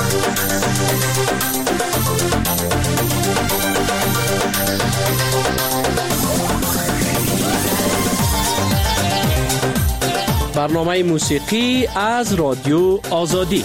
برنامه موسیقی از رادیو آزادی.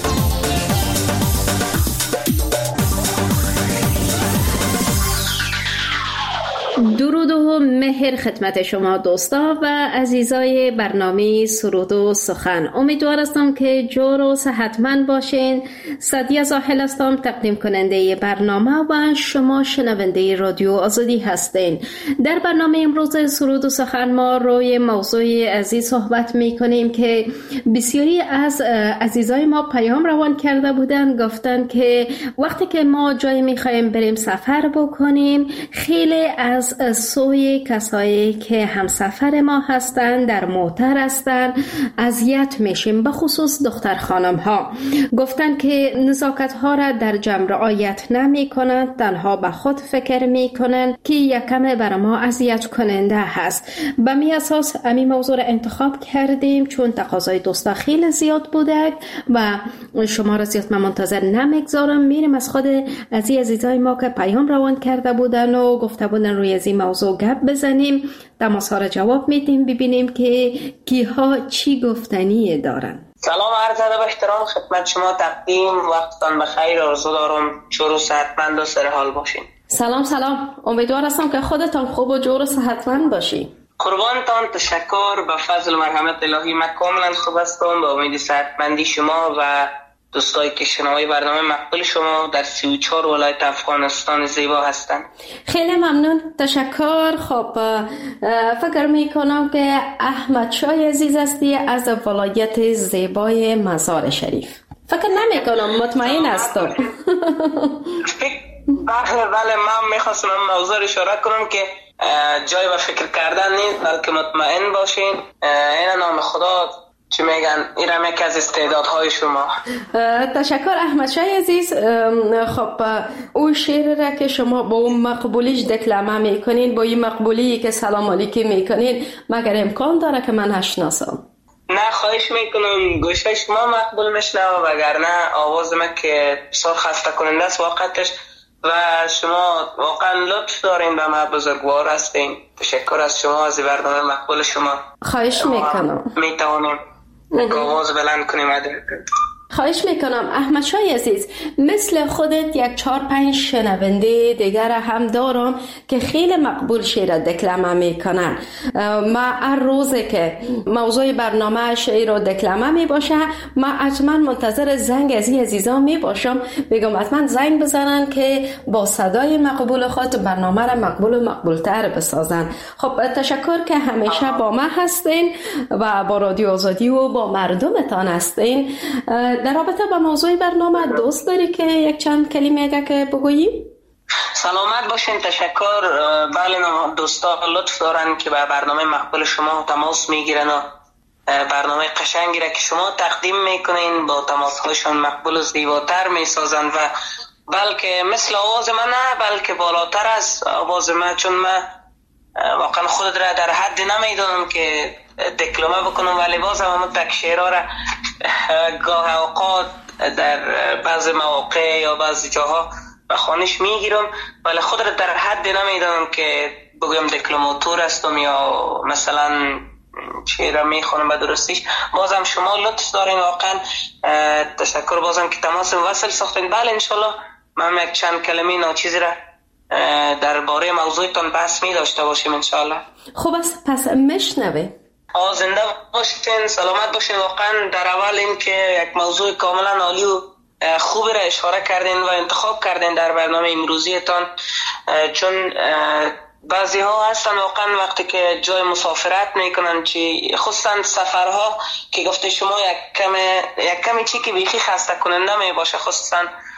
درود و مهر خدمت شما دوستا و عزیزای برنامه سرود و سخن. امیدوار هستم که جور و صحتمند باشین. سعدیه زاحل هستم، تقدیم کننده برنامه و شما شنونده رادیو آزادی هستین. در برنامه امروز سرود و سخن ما روی موضوع عزیز صحبت می کنیم که بسیاری از عزیزای ما پیام روان کرده بودن، گفتن که وقتی که ما جایی می خواهیم بریم سفر بکنیم، خیلی از سوی کسایی که همسفر ما هستند در موتر هستند اذیت میشیم، به خصوص دختر خانم ها. گفتن که نزاکت ها را در جمع رعایت نمی کنند، تنها به خود فکر می کنند که یکم بر ما اذیت کننده هست. به می اساس امی موضوع را انتخاب کردیم چون تقاضای دوستا خیلی زیاد بوده و شما را زیاد من منتظر نمیگذارم. میریم از خود عزیزای ما که پیام روان کرده بودن و گفته بودن روی از این موضوع گپ بزنیم، تماس ها را جواب میدیم، ببینیم که کیها چی گفتنی دارن. سلام عرض ادب و احترام خدمت شما، تقدیم وقتتان بخیر. آرزو دارم جور و صحتمند و سر حال باشین. سلام، امیدوار هستم که خودتان خوب و جور و صحتمند باشین. قربانتان، تشکر. به فضل و مرحمت الهی من کاملا خوب هستم، به امید صحتمندی شما و دوستایی که شنوای برنامه مقبول شما در 34 ولایت افغانستان زیبا هستند. خیلی ممنون، تشکر. خب فکر میکنم که احمد شای عزیز هستی از ولایت زیبای مزار شریف. فکر نمیکنم، مطمئن هستم. بله، من میخواستم موضوع اشاره کنم که جای به فکر کردن نیست، بلکه مطمئن باشین. این نام خدا چی میگن، این هم یکی از استعدادهای شما. تشکر احمد شای عزیز. خب اون شعر را که شما با اون مقبولیش دکلمه میکنین، با این مقبولی که سلام علیکم میکنین، مگر امکان داره که من نشناسم؟ نه، خواهش میکنم، گوشه شما مقبول میشنم، وگرنه آواز من که بسیار خسته کننده است واقعتش و شما واقعا لطف دارین به ما، بزرگوار هستین. تشکر از شما، از برنامه مقبول شما. خواهش میکنم. میتوانیم آواز بلند کنیم. خواهش میکنم. احمد شای عزیز، مثل خودت یک 4-5 شنونده دیگر هم دارم که خیلی مقبول شعر دکلمه میکنن. ما هر روزه که موضوع برنامه شعر و دکلمه میباشه، ما حتما منتظر زنگ از این عزیزان میباشم، بگم حتما زنگ بزنن که با صدای مقبول خود برنامه را مقبول و مقبولتر بسازن. خب تشکر که همیشه با ما هستین و با رادیو آزادی و با مردمتان هستین. در رابطه با موضوع برنامه دوست داری که یک چند کلمه اگه که بگوییم؟ سلامت باشین. تشکر. بله، دوستا لطف دارن که به برنامه مقبول شما تماس میگیرن و برنامه قشنگی را که شما تقدیم میکنین با تماس هاشون مقبول و زیباتر میسازن و بلکه مثل آواز من نه، بلکه بالاتر از آواز من، چون من واقعا خود را در حد نمیدونم که دکلمه بکنم، ولی بازم همون تک شعرها را گاه اوقات در بعض مواقع یا بعض جاها به خوانش میگیرم، ولی خود را در حد نمیدونم که بگویم دکلماتور هستم یا مثلا شعر میخونم به درستیش. بازم شما لطف دارین، واقعا تشکر بازم که تماس وصل ساختین. بله انشالله من یک چند کلمه ناچیزی را درباره موضوعتان بحث می داشته باشیم انشالله. خوب است، پس مشنوه. زنده باشین، سلامت باشین. واقعا در اول این که یک موضوع کاملا عالی و خوبی را اشاره کردین و انتخاب کردین در برنامه امروزیتان، چون بعضی ها هستن واقعا وقتی که جای مسافرت میکنن، خصوصا سفرها که گفته شما یک کمی چی که بیخی خسته کننده می باشه، خصوصا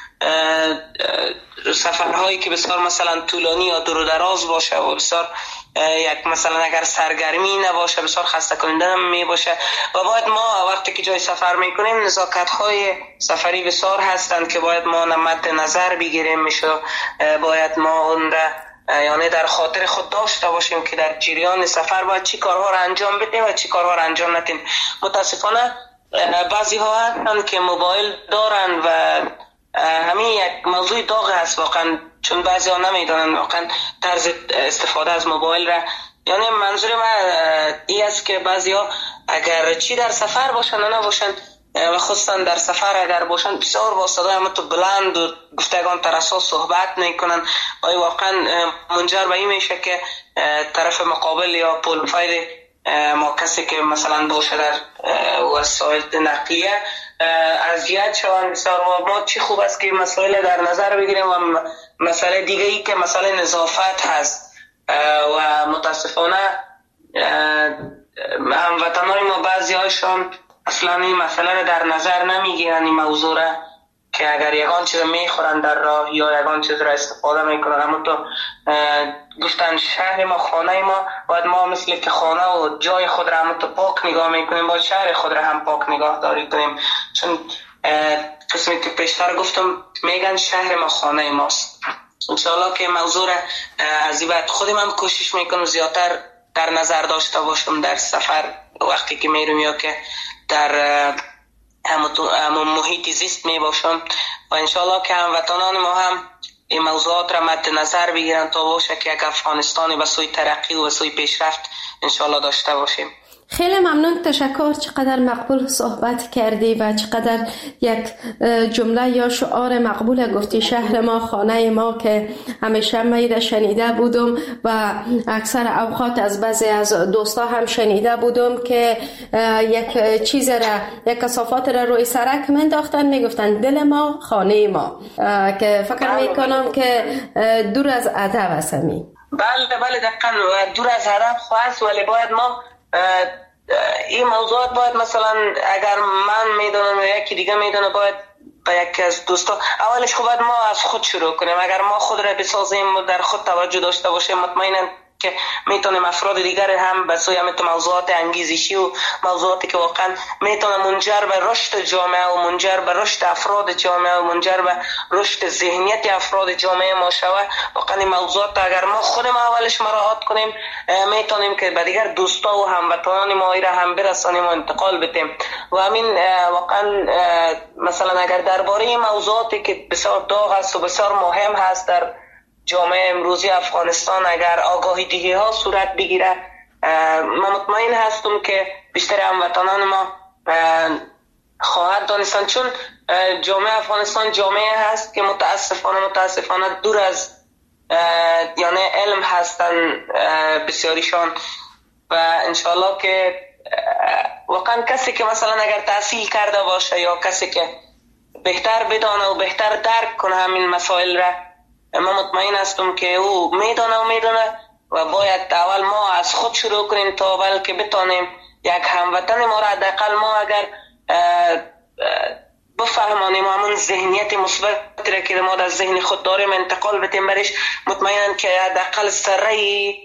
سفرهایی که بسیار مثلا طولانی یا دور و دراز باشه و بسیار یک مثلا اگر سرگرمی نباشه بسیار خسته کننده می باشه و باید ما وقتی که جای سفر میکنیم نزاکت های سفری بسیار هستند که باید ما مد نظر بگیریم میشه، باید ما اون را یعنی در خاطر خود داشته باشیم که در جریان سفر باید چی کارها را انجام بدیم و چی کارها را انجام ندیم. متاسفانه بعضی ها هستند که موبایل دارن و همین یک موضوع داغ هست واقعا، چون بعضی ها نمیدونن واقعا طرز استفاده از موبایل را. یعنی منظور من این است که بعضی ها اگر چی در سفر باشن و نباشن و خصوصا در سفر اگر باشن بسیار با صدای همتو بلند و گفتگان ترسا صحبت میکنن و واقعا منجر به این میشه که طرف مقابل یا پروفایل ما کسی که مثلا باشه در وسایل نقلیه اذیت شوند بسیار. و ما چی خوب است که مسائل در نظر بگیریم و مسئله دیگه ای که مسئله نظافت هست و متاسفانه هموطنان ما بعضی هایشان اصلا این مسئله رو در نظر نمیگیرن، این موضوع را که اگر یگان چیز میخورن در راه یا یگان چیز را استفاده میکنن. اما تو گفتن شهر ما خانه ما، باید ما مثل که خانه و جای خود را هم تو پاک نگاه میکنیم، باید شهر خود را هم پاک نگاه داری کنیم، چون قسمی که پیشتر گفتم میگن شهر ما خانه ماست. انشاءالله که موضوع را از این بعد خودم هم کوشش میکنم زیادتر در نظر داشته باشم در سفر وقتی که میرم یا که در همون محیط زیست می باشم و انشاءالله که هموطنان ما هم این موضوعات را مد نظر بگیرن تا باشه که یک افغانستانی به سوی ترقی و به سوی پیشرفت انشاءالله داشته باشیم. خیلی ممنون، تشکر. چقدر مقبول صحبت کردی و چقدر یک جمله یا شعار مقبول گفتی، شهر ما خانه ما، که همیشه من شنیده بودم و اکثر اوقات از بعضی از دوستا هم شنیده بودم که یک چیز را، یک کثافات را روی سرک منداختن، میگفتن دل ما خانه ما، که فکر میکنم که دور از ادب است. بله دقیقاً دور از ادب خواست، ولی باید ما این موضوعات باید مثلا اگر من میدونم یا یکی دیگه میدونه باید با یکی از دوستا اولش خب باید ما از خود شروع کنیم. اگر ما خود را بسازیم و در خود توجه داشته باشیم مطمئنا که میتونیم افراد دیگر هم به سوی همین موضوعات انگیزشی و موضوعاتی که واقعا میتونه منجر به رشد جامعه و منجر به رشد افراد جامعه و منجر به رشد ذهنیت افراد جامعه ما شود. واقعا این موضوعات اگر ما خودمون اولش مراعات کنیم میتونیم که به دیگر دوستا و هموطنان ما را هم برسانیم و انتقال بدیم. و همین واقعا مثلا اگر درباره این موضوعاتی که بسیار داغ است و بسیار مهم هست در جامعه امروزی افغانستان اگر آگاهی دهی ها صورت بگیره، من مطمئن هستم که بیشتر هموطنان ما خواهد دانستن، چون جامعه افغانستان جامعه هست که متاسفانه دور از یعنی علم هستن بسیاریشان. و انشالله که واقعا کسی که مثلا اگر تحصیل کرده باشه یا کسی که بهتر بدانه و بهتر درک کنه همین مسائل را، من مطمئن هستم که او میدونه و باید اول ما از خود شروع کنیم تا بلکه بتانیم یک هموطن ما را حداقل ما اگر بفهمانیم همون ذهنیت مثبت را که ما در ذهن خود داریم انتقال بدیم برش، مطمئنم که حداقل سره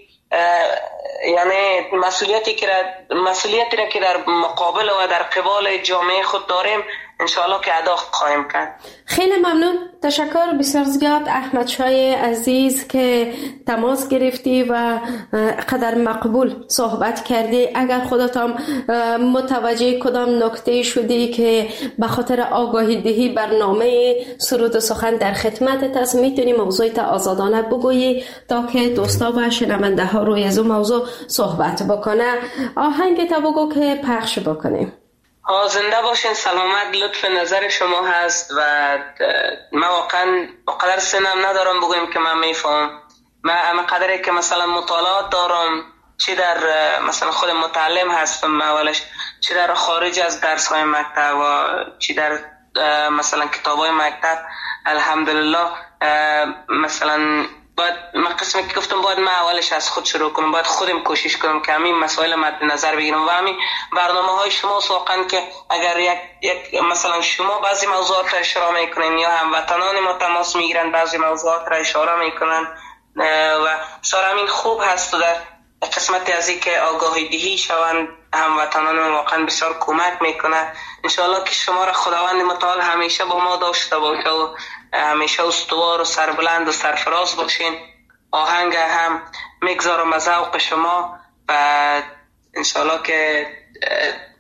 یعنی مسئولیتی را که در مقابل و در قبال جامعه خود داریم انشاءالله که ادا خواهیم کرد. خیلی ممنون، تشکر بسیار زیاد احمد شاه عزیز که تماس گرفتی و قدر مقبول صحبت کردی. اگر خودت هم متوجه کدام نکته شدی که به خاطر آگاهی دهی برنامه سرود و سخن در خدمتت است، میتونی موضوعت آزادانه بگویی تا که دوستا و شنونده ها روی از اون موضوع صحبت بکنه. آهنگ تا بگو که پخش بکنیم. زنده باشین، سلامت. لطف نظر شما هست و من واقعا قدر سنم ندارم بگویم که من میفهم. من اما قدری که مثلا مطالعات دارم، چی در مثلا خود متعلم هستم اولش، چی در خارج از درس های مکتب و چی در مثلا کتاب های مکتب، الحمدلله مثلا باید من قسمی که گفتم باید من اولش از خود شروع کنم، باید خودم کوشش کنم که همین مسائل مد نظر بگیرم و همین برنامه های شما واقعا که اگر یک مثلا شما بعضی موضوعات را اشاره میکنین یا هموطنان ما تماس میگیرن بعضی موضوعات را اشاره میکنن و بسیار همین خوب هست و در قسمتی از این که آگاهی دهی شوند هموطنان ما واقعا بسیار کمک میکنه. انشاءالله که شما را خداوند متعال همیشه با ما داشته باشه و همیشه استوار و سربلند و سرفراز باشین. آهنگ هم میگذارم از ذوق شما و انشاءالله که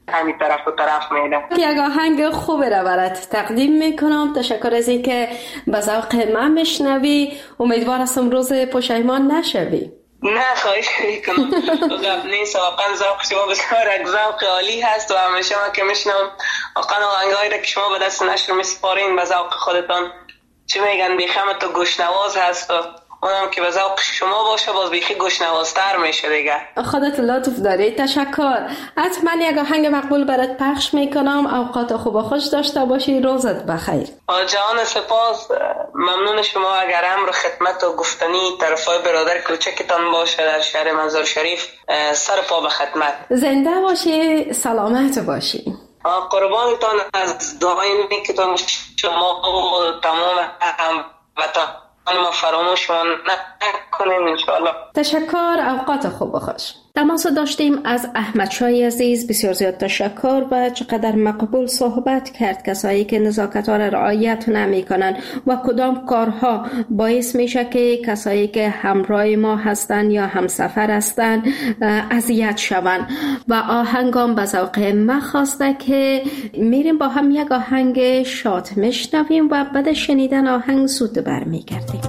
همین طرف و طرف میده. یک آهنگ خوبی را برات تقدیم میکنم. تشکر از اینکه به ذوق من میشنوی. امیدوار هستم روز پشیمان نشوی. نه خواهش میکنم. نیست واقعا ذوق شما بسیار ذوق عالی هست و همیشه من که میشنم واقعا آهنگایی را که شما به دست نشر میسپارین به ذوق خودتان چی میگن بیخم تو گوشنواز هست و اونم که به ذوق شما باشه باز بیخی گوشنوازتر میشه دیگه. خودت لطف داری. تشکر. حتما یک آهنگ مقبول برات پخش میکنم. اوقات خوب و خوش داشته باشی. روزت بخیر. جان سپاس. ممنون شما. اگر امر خدمت و گفتنی طرفای برادر کوچکتان باشه در شهر مزار شریف سر پا به خدمت. زنده باشی. سلامت باشی. قربانتان از دعای نیکتان شما و تمام هموطنان ما فراموش نکنیم انشاءالله. تشکر. اوقات خوب و خوش. تماس داشتیم از احمد شای عزیز. بسیار زیاد تشکر و چقدر مقبول صحبت کرد. کسایی که نزاکت ها را رعایت نمی کنن و کدام کارها باعث میشه که کسایی که همراه ما هستن یا همسفر هستن اذیت شون. و آهنگام به ذوق من خواسته که میریم با هم یک آهنگ شاد میشنویم و بعد شنیدن آهنگ زود برمیگردیم.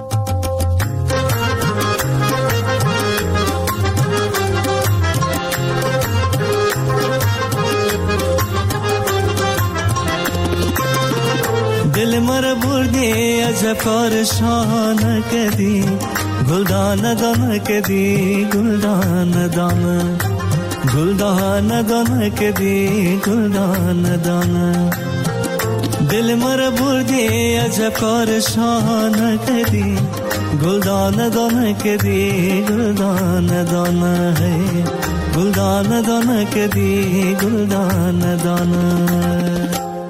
دل مر بردی عجب کار شانه کدی گلدان دانه کدی گلدان دانه گلدان دانه کدی گلدان دانه دل مر بردی عجب کار شانه کدی گلدان دانه کدی گلدان دانه گلدان دانه کدی گلدان دانه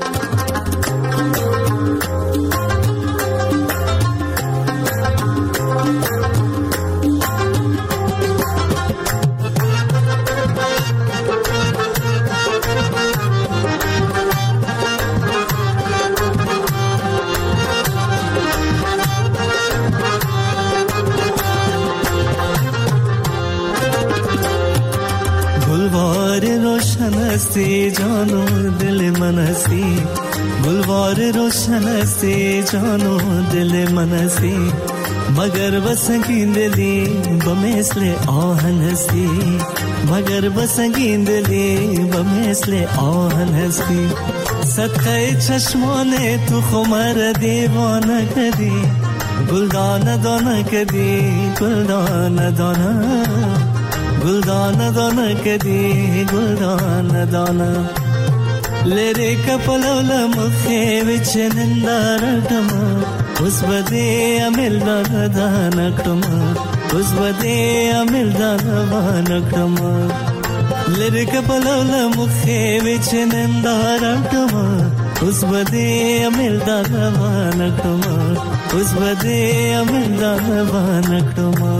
हस्ती जानो दिल मनसी गुलवार रोशन हस्ती जानो दिल मनसी मगर बसंगी दिली बमेसले आहन हस्ती मगर बसंगी दिली बमेसले आहन हस्ती सदक़े चश्मोने तू खुमर दीवाना कदी गुलदान दाना कदी गुलदान दाना गुलदान दाना कदी गुलदान दाना लेरे कपलवल मुखे विच निंदारटमा उस बदे अमिल दानकटमा उस बदे अमिल दानकटमा लेरे कपलवल मुखे विच निंदारटमा उस बदे अमिल दानकटमा उस बदे अमिल दानकटमा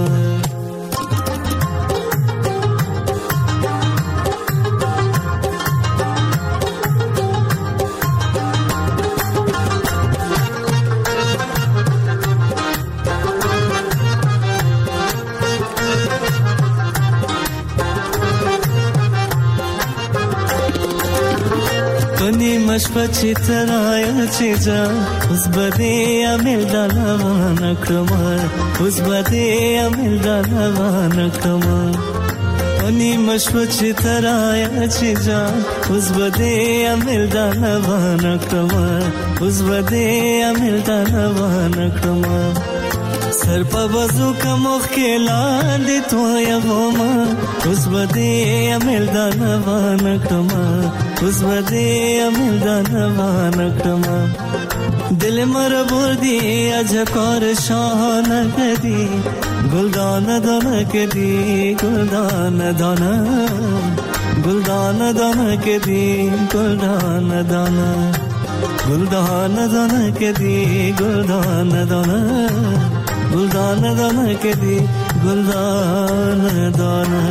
मशपची तराया चीजा उस बदे अमिल दालवान क्रमा उस बदे अमिल दालवान क्रमा अनि मशपची तराया चीजा उस बदे अमिल दालवान क्रमा उस बदे अमिल दालवान क्रमा सर पर बाजू का मुख के लांदे तो या गोमा उस बदे अमिल दालवान क्रमा उस बदे अमिल दानवान क्रमा दिल मर बुर्दी अजकार शान कदी गुलदान दाना कदी गुलदान दाना गुलदान दाना कदी गुलदान दाना गुलदान दाना कदी गुलदान दाना गुलदान दाना कदी गुलदान दाना.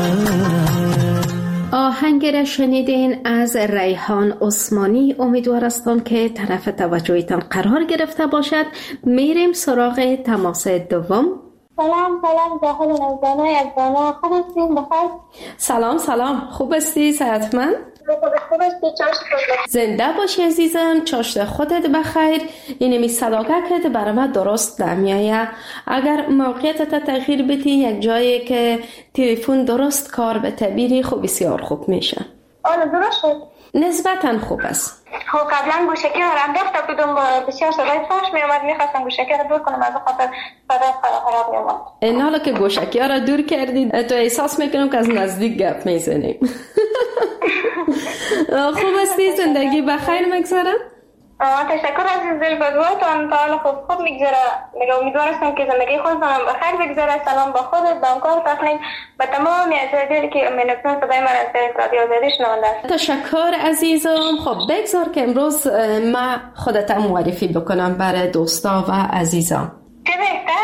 آهنگ را شنیدین از ریحان عثمانی. امیدوار هستم که طرف توجهتان قرار گرفته باشد. میریم سراغ تماس دوم. سلام جاهل نوزانای افغانا خوب هستین بخیر؟ سلام خوب هستی صحتمند؟ زنده باشی عزیزم، چاشت خودت بخیر. اینمی صداقت برای من درست نمیایه. اگر موقعیتت تغییر بدی یک جایی که تلفن درست کار به تبیری خوب بسیار خوب میشه. آره درست شد. نسبتاً خوب است. خب قبلا گوشکی رو انداخته بودم بسیار صدای فاش می اومد، میخواستم گوشکی رو دور کنم از خاطر صدای خراب می اومد. این حالا که گوشکی ها رو دور کردید تو احساس میکنم که از نزدیک گپ میزنیم. خوب هستی؟ زندگی بخیر میگذره؟ تشکر عزیز دل بدواتان. تا حالا خوب میگذره. میگه امیدوارستم که زندگی خودتان بخیر بگذره. سلام با خودت، با همکار تقلیم، به تمام عزیزانی که منتظر صدای من از رادیو آزادی شنونده است. تشکر عزیزم. خب بگذار که امروز ما خودت معرفی بکنم برای دوستا و عزیزان. چه بهتر.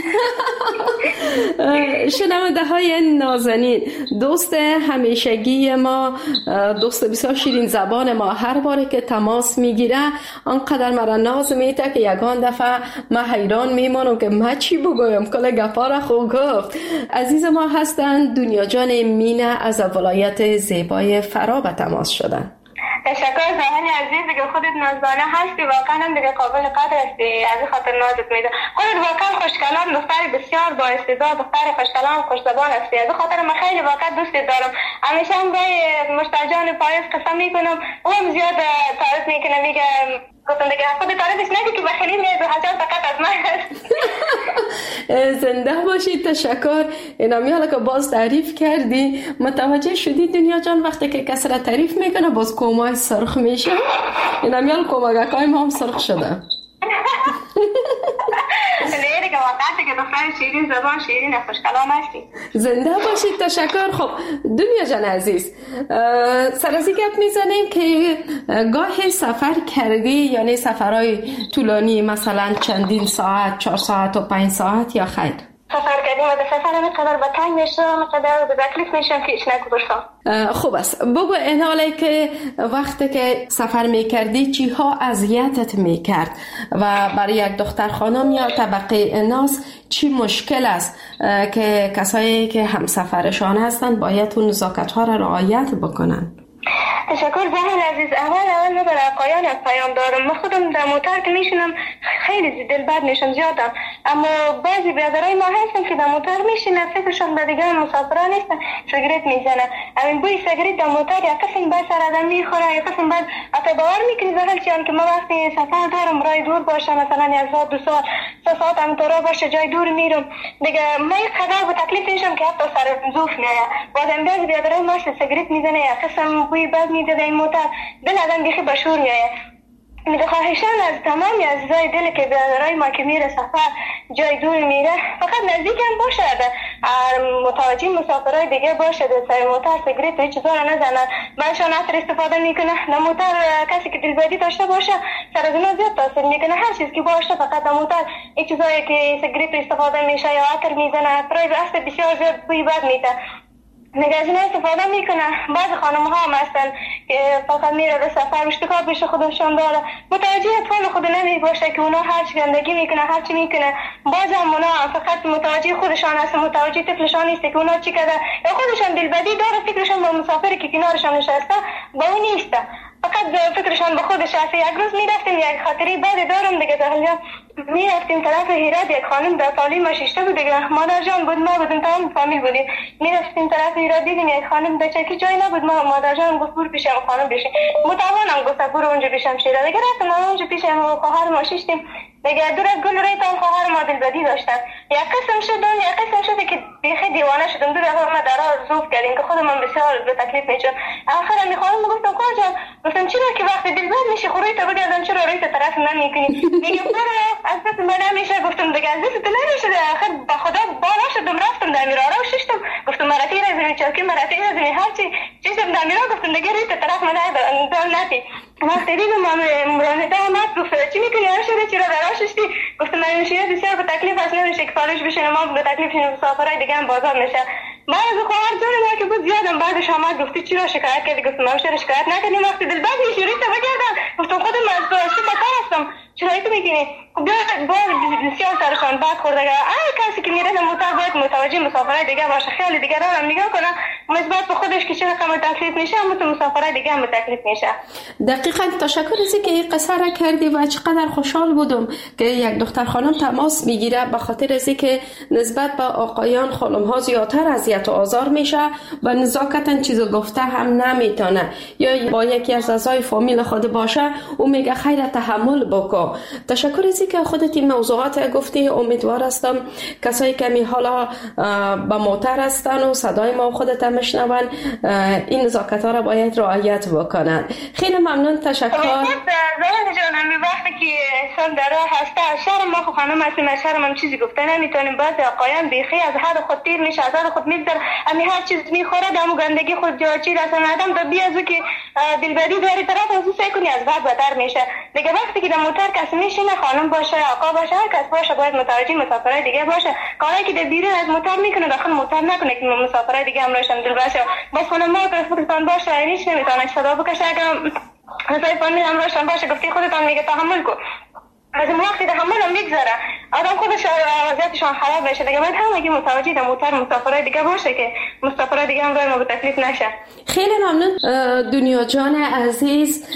شنونده های نازنین، دوست همیشگی ما، دوست بسیار شیرین زبان ما، هر باره که تماس میگیره آنقدر مرا ناز میده که یگان دفعه ما حیران میمانم که ما چی بگویم، کل گپا را خوب گفت. عزیز ما هستند دنیا جان مینه از ولایت زیبای فرا به تماس شدن. تشکر زمانی عزیز دیگه، خودت نازدانه هستی، واقعا هم دیگه قابل قدر هستی، از خاطر نازت میده. خودت واقعا خوشکلام، دختر بسیار با استعداد، دختر خوشکلام، خوش زبان هستی. از خاطر من خیلی واقعا دوست دارم. همیشه هم با مشتاقان پاییز قسم میکنم، او هم زیاد تعریف میکنه، میگه گفتم دیگه خود تعریفش نگی که بخیلی میاد و حجاب فقط از من هست. زنده باشید. تشکر. اینمی حالا که باز تعریف کردی متوجه شدی دنیا جان وقتی که کسی را تعریف میکنه باز کومای سرخ میشه. اینمی حالا کوماگکای ما هم سرخ شده. لیره که واقعا که دختر شیرین زبان، شیرین خوش کلام هستی. زنده باشید. تشکر. خب دنیا جان عزیز، سرازی گپ میزنیم که گاهی سفر کردی، یعنی سفرهای طولانی مثلا چندین ساعت، 4 ساعت و 5 ساعت یا خیر؟ سفر کردیم و در سفر همینقدر به تنگ میشم، قدر به تکلیف میشم که ایش نگذاشتم. خوب است. بگو این حاله که وقتی که سفر میکردی چی ها اذیتت میکرد و برای یک دختر خانم یا طبقه ناس چی مشکل است که کسایی که همسفرشان هستند باید اون نزاکت ها را رعایت بکنن؟ تشکر زهر عزیز. اول برای پایان پیام دارم. من خودم در موتر که میشینم خیلی دلبد میشم زیادم، اما بعضی برادرای ما هستن که در موتر میشینن فکرشون به دیگه مسافران نیستن، سیگرت میزنن. همین بوی سیگرت در موتر یا قسم بعد سر آدم میخوره، یا قسم بعد حتی باور میکنی زهر چیان که ما وقتی سفر دارم راه دور باشه، مثلا 1 ساعت 2 ساعت 3 ساعت همینطورا باشه جای دور میرم دیگه، ما یک قدر به تکلیف میشم که حتی سر زوف میاد. بعدم بعضی برادرای ما سیگرت میزنه یا قسم بوی بد میده در این موتر، دل آدم بیخی بشور میاد. میده خواهشان از تمامی عزیزای دل که برادرای ما که میره سفر جای دور میره فقط نزدیک هم باشه، متوجه مسافرای دیگه باشه، در سر موتر سیگرت هیچ چیزا رو نزنن، منشان عطر استفاده میکنه. در موتر کسی که دلبدی داشته باشه سر از اونا زیاد تاثیر میکنه. هر چیز که باشه فقط در موتر هیچ چیزایی که سیگرت استفاده میشه یا عطر میزنه، عطرای اصلا بسیار زیاد بوی بد میده، نگه از اینا استفاده میکنه. بعض خانم ها هم هستن که فقط میره به سفر اشتکار بشه خودشان داره، متوجه اطفال خود نمی باشه که اونا هر چی گندگی میکنه هر چی میکنه. بعض هم اونا فقط متوجه خودشان هستن، متوجه طفلشان نیست که اونا چی کرده، یا خودشان دلبدی داره فکرشان با مسافری که کنارشان نشسته با اون نیسته، فقط فکرشان به خودش هست. یک روز میرفتیم یک خاطری بعد دارم دیگه، زهرجان میرفتیم طرف هرات، یک خانم در تعلیم شیشته بود دیگه، مادر جان بود ما بودیم تمام فامیل بودیم، میرفتیم طرف هرات دیدیم یک خانم در چکی جای نبود، ما مادر جان گفت برو پیش خانم بشین، متوانم گفت برو اونجا پیشم شیره دیگه، رفتم اونجا پیشم خواهر ما شیشتیم دیگه، دور از گل ریتان خواهر ما دلبدی داشتن. یک قسم شده که بیخی دیوانه شدم، دور از ما درها زوف کردیم که خودم بسیار به تکلیف میشم. آخر می خانم گفتم کجا، گفتم چرا که وقتی دلبد میشی خوری تو بگردم چرا روی طرف من میکنی، میگه برو از دست من نمیشه. گفتم دیگه از دست تو نمیشه. آخر با خدا بالا شدم رفتم در میرارا و ششتم، گفتم مرتی رزمی چوکی مرتی رزمی هرچی چیزم در میرارا، گفتم دیگه روی طرف من نتی. وقتی دیدم مرانده آمد گفت چی میکنی آشده چرا دراششتی، گفتم من میشه بسیار به تکلیف هست نمیشه که فالش بشه، ما به تکلیف شیم مسافرهای دیگه هم بازار میشه. بعد از خواهر جان ما که بود زیادم بعدش آمد گفتی چرا شکایت کردی، گفتم ما چرا شکایت نکردیم وقتی دلبد میشی روی تو بگردم، گفتم خودم از تو بکار هستم چرا تو میکنی. باید بسیار سرشان بعد خورده کسی که میره موتر باید متوجه مسافرهای دیگه باشه، خیلی دیگه دارم نگاه کنم مثبت به خودش که چه رقم تکلیف میشه اما تو مسافرای دیگه هم تکلیف میشه. دقیقاً. تشکر از اینکه این قصه را کردی و چقدر خوشحال بودم که یک دختر خانم تماس میگیره به خاطر از اینکه نسبت به آقایان خانم ها زیادتر اذیت و آزار میشه و نزاکتاً چیزو گفته هم نمیتونه، یا با یکی از اعضای فامیل خود باشه او میگه خیر تحمل بکن. تشکر از اینکه خودت این موضوعات گفتی. امیدوار هستم کسایی که می حالا با موتر هستن و صدای ما خودت میشنون این نزاکت ها را باید رعایت بکنن. خیلی ممنون. تشکر. زهر جان همین وقتی که انسان در راه هسته از شهر ما خب خانم هستیم، از شهر ما چیزی گفته نمیتونیم. بعضی آقایان بیخی از حد خود تیر میشه، از حد خود میگذره، همین هر چیز میخوره دمو گندگی خود جاچی رسن آدم تا بیازو که دلبری داری طرف از سعی کنی از بعد بدتر میشه دیگه. وقتی که در موتر کسی میشینه خانم باشه آقا باشه هر کس باشه باید متوجه مسافرای دیگه باشه. کاری که در بیرون از موتر میکنه داخل موتر نکنه که مسافرای دیگه هم روشن دل باشه. بس خانم ما که خودتان باشه هیچ نمیتونه صدا بکشه. اگر مثلا فامیل هم روشن باشه گفتی خودتان میگه تحمل کن. از این وقتی تحمل هم میگذره آدم خودش وضعیتشان خراب بشه دیگه. باید همگی متوجه در موتر مسافرای دیگه باشه که مسافرای دیگه هم روی ما به تکلیف نشه. خیلی ممنون دنیا جان عزیز.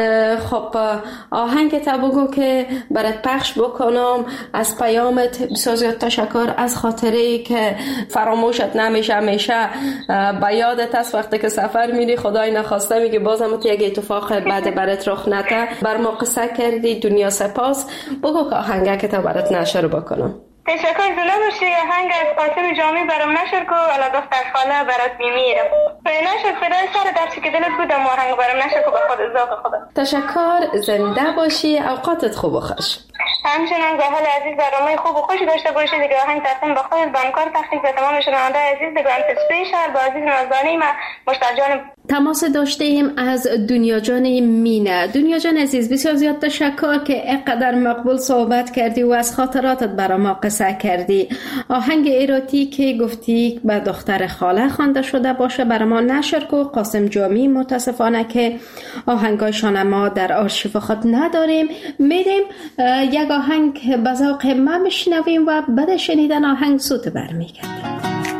خب آهنگ تا بگو که برات پخش بکنم. از پیامت بسیار زیاد تشکر، از خاطره که فراموشت نمیشه، همیشه به یادت است وقتی که سفر میری خدای نخواسته میگه بازم یک اتفاق بعد برات رخ نده. بر ما قصه کردی، دنیا سپاس. بگو که آهنگ که تا برات نشر بکنم. تشکر زنده باشی. آهنگ از قاسم جامی برام نشر کو الا دختر خاله برات میمیرم. نشر فدای سر درسی که دلت بودم آهنگ برام نشر کو به خود ذوق خودت. تشکر. زنده باشی. اوقاتت خوب و خوش. همچنان زحل عزیز برنامه خوب و خوش داشته باشید دیگه. آهنگ تقدیم به خودت با همکار تخصیص به تمام شنونده عزیز دیگه. اسپیشال با عزیز نازدانی ما مشتاق جان تماس داشتیم از دنیا جان مینه. دنیا جان عزیز بسیار زیاد تشکر که اینقدر مقبول صحبت کردی و از خاطراتت برای ما قصه کردی. آهنگ ایراتی که گفتی به دختر خاله خوانده شده باشه برای ما نشر کو. قاسم جامی متاسفانه که آهنگایشان ما در آرشیو خود نداریم. میریم یک آهنگ به ذوق ما بشنویم و بعد شنیدن آهنگ سوت برمیگردیم.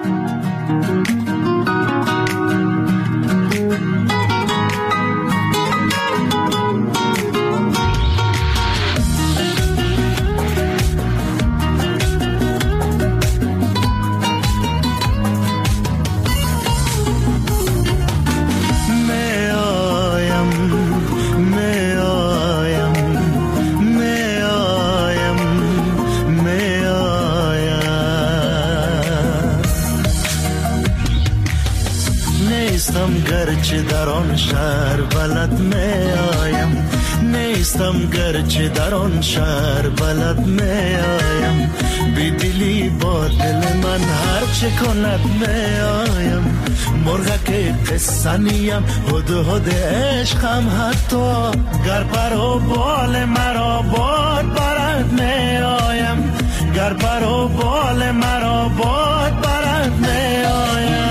گرچه در آن شهر بلد می آیم، نیستم گرچه در آن شهر بلد می آیم، بی دلی با دل من هر چه کند می آیم، مرغک قصه نیم هد هد عشقم حتی گر پر و بال مرا باد برد می آیم، گر پر و بال مرا باد برد می آیم.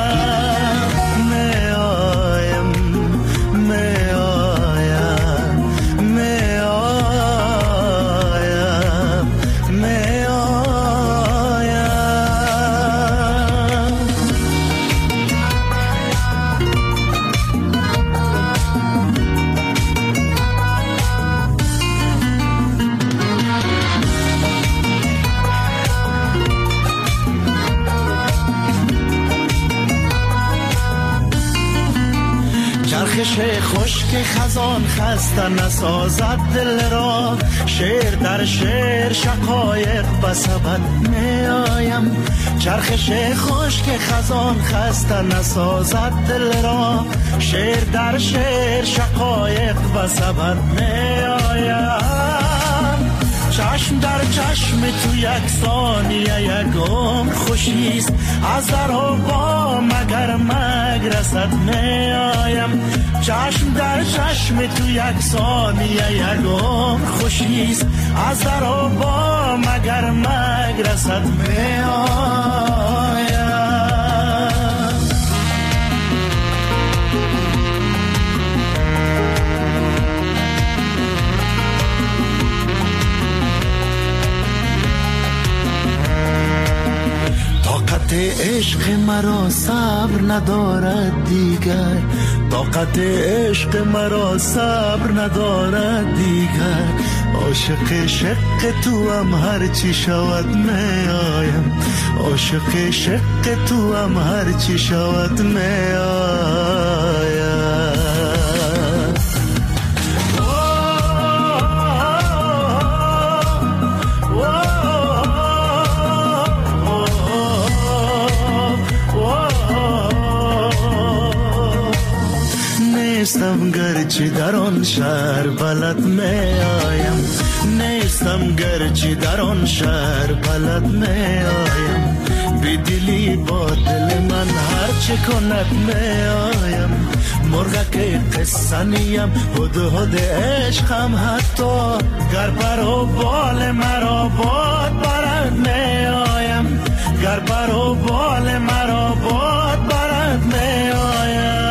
خشک خزان خسته نسازد دل را، شعر در شعر شقایق بسبد می آیم، چرخش خشک خزان خسته نسازد دل را، شعر در شعر شقایق بسبد می آیم، چشم در چشم تو یک ثانیه یکم خوشیست، از در و با مگر مگرسد می آیم، چشم در چشم تو یک ثانیه یکم خوشیست، از در و با مگر مگرسد می آیم. طاقت عشق مرا صبر ندارد دیگر، طاقت عشق مرا صبر ندارد دیگر. عاشق شق تو هم هرچی شود میایم، عاشق شق تو هم هرچی شود میایم. نیستم گرچه در آن شهر بلد می آیم، نیستم گرچه در آن شهر بلد می آیم. بی دلی با دل من هر چه کند می آیم. مرغک قصه نیم هد عشقم، حتی گر پر و بال مرا باد برد می آیم، گر پر و بال مرا باد برد می آیم.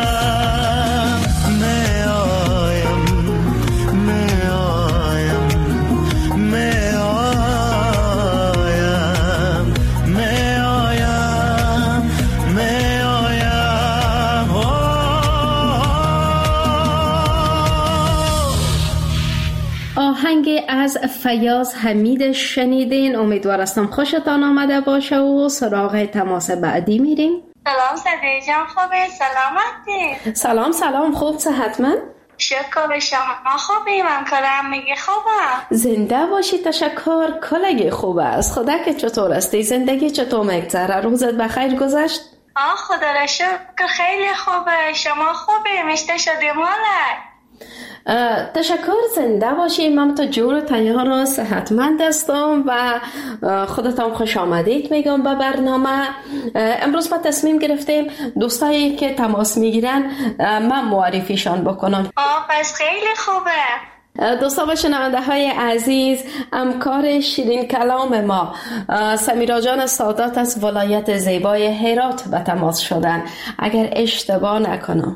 آهنگ از فیاض حمید شنیدین. امیدوار هستم خوشتان آمده باشه و سراغ تماس بعدی میریم. سلام صدیق جان، خوبه؟ سلامتی؟ سلام خوب صحتمند؟ شکر شما خوبی؟ من کارم میگه خوبه؟ زنده باشی، تشکر. کلگی خوب است. خدا که چطور استی؟ زندگی چطور میگذره؟ روزت بخیر گذشت؟ خدا را شکر خیلی خوبه. شما خوبی؟ مشته شدی مالک؟ تشکر، زنده باشی. من تو جور تیار و صحتمند هستم و خودتان خوش آمدید میگم به برنامه. امروز ما تصمیم گرفتیم دوستایی که تماس میگیرن من معرفیشان بکنم. پس خیلی خوبه. دوستا و شنونده های عزیز، همکار شیرین کلام ما سمیرا جان سادات از ولایت زیبای هرات به تماس شدن، اگر اشتباه نکنم.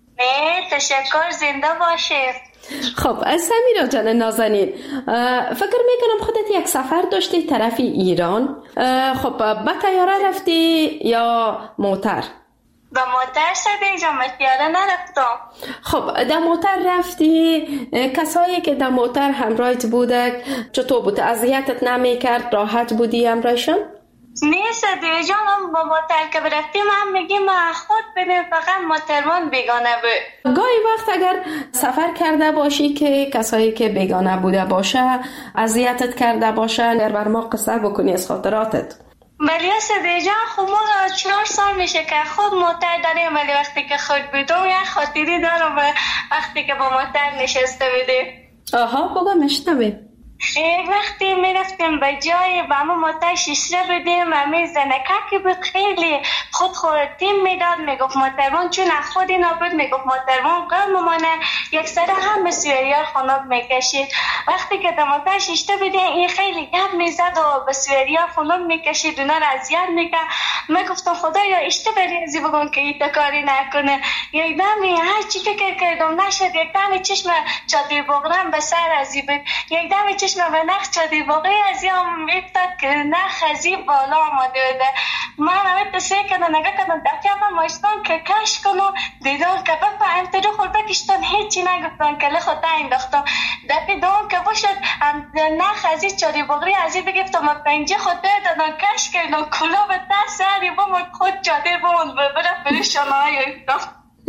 تشکر، زنده باشید. خب سمیرا جان نازنین، فکر میکنم خودت یک سفر داشتی طرف ایران. خب با طیاره رفتی یا موتر؟ با موتر صدیق جان، با طیاره نرفتم. خب در موتر رفتی، کسایی که در موتر همراهت بوده چطور بود؟ اذیتت نمیکرد؟ راحت بودی همراهشون؟ نه صدیق جان، با موتر که برفتیم هم میگیم خود بدیم، فقط موترمان بیگانه بود. گاهی وقت اگر سفر کرده باشی که کسایی که بیگانه بوده باشه اذیتت کرده باشه، اگر بر ما قصه بکنی از خاطراتت. ولی صدیق جان خب ما 4 سال میشه که خود موتر داریم، ولی وقتی که خود بودم یک خاطری دارم وقتی که با موتر نشسته بودیم. بگو مشنویم. وقتی میرفتیم به جای با ما موتر شیشه بدیم و می زنککی بود، خیلی خودتیم میداد، میگفت موترمان چون خودی نبود، میگفت موترمان قرم ممانه یک سره هم به سویریار خاناب میکشید. وقتی که در موتر شیشه بدیم این خیلی گپ میزد و به سویریار خاناب میکشید، اونا را اذیت میکرد. میگفتم خدایا اشتباهی ازی بگم که این کاری نکنه. یک دمی هر چی فکر کردم نشد، یک دمی چشم چادر بغرم به سر ازی بود، یک دمی چشم به نخ چادر بغری ازی هم میفتد که نخ ازی بالا آمده بوده. من همه تصویر کردم نگه کردم دفعه هم ماشتم که کش کنم، دیدم که بپا امترو خورده کشتن هیچی نگفتم که لخواه انداختم. دفعه دوم که باشد نخ ازی چادر بغری ازی بگفتم و پنجه خود دادم کش کردم کلا به دست سری بمون خود چادر بمون برف بریشانه های افتم.